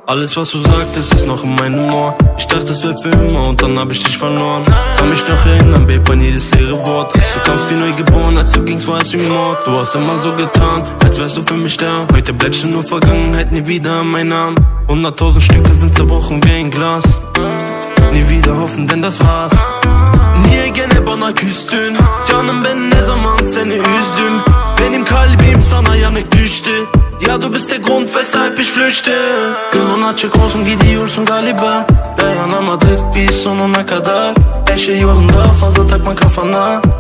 Alles was du sagtest ist noch in meinem Ohr. Ich dachte es wär für immer und dann hab ich dich verloren. Kann mich noch erinnern, Babe, an jedes leere Wort. Als du kamst wie neu geboren, als du gingst war es wie Mord. Du hast immer so getan, als wärst du für mich da. Heute bleibst du nur Vergangenheit, nie wieder an meinen Namen. 100.000 Stücke sind zerbrochen wie ein Glas. Nie wieder hoffen, denn das war's. Niye gene bana küstün? Canım ben ne zaman seni üzdüm? Benim kalbim sana yanık düştü. Ya du bist der Grund, weshalb ich flüchte. Yolun açık olsun gidiyorsun galiba. Dayanamadık biz sonuna kadar. Her şey yolunda, fazla takma kafana.